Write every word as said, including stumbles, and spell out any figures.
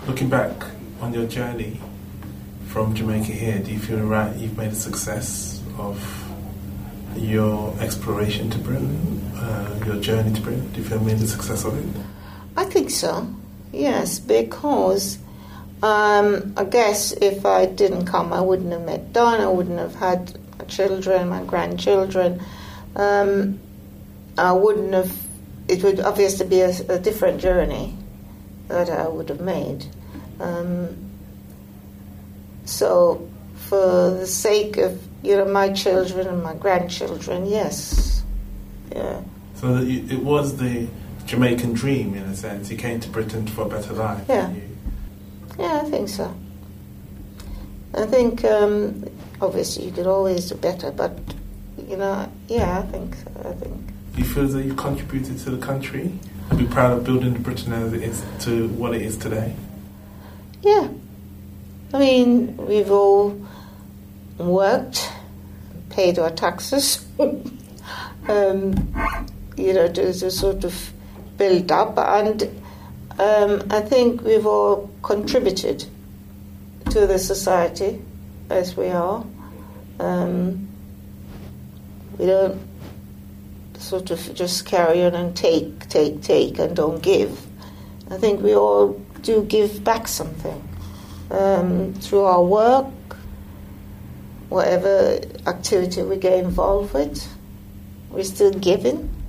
Looking back on your journey from Jamaica here, do you feel right you've made a success of your exploration to Britain, uh, your journey to Britain? Do you feel you made a success of it? I think so, yes, because um, I guess if I didn't come, I wouldn't have met Don, I wouldn't have had my children, my grandchildren. Um, I wouldn't have, it would obviously be a, a different journey that I would have made. Um, so for the sake of, you know, my children and my grandchildren, yes. Yeah. So that you, it was the Jamaican dream, in a sense. You came to Britain for a better life. Yeah. You... Yeah, I think so. I think, um, obviously, you could always do better, but, you know, yeah, I think so, I think. Do you feel that you contributed to the country and be proud of building Britain as it is to what it is today? Yeah. I mean, we've all worked, paid our taxes, um, you know, to, to sort of build up, and um, I think we've all contributed to the society as we are. Um, we don't sort of just carry on and take, take, take and don't give. I think we all do give back something um, through our work, whatever activity we get involved with. We're still giving.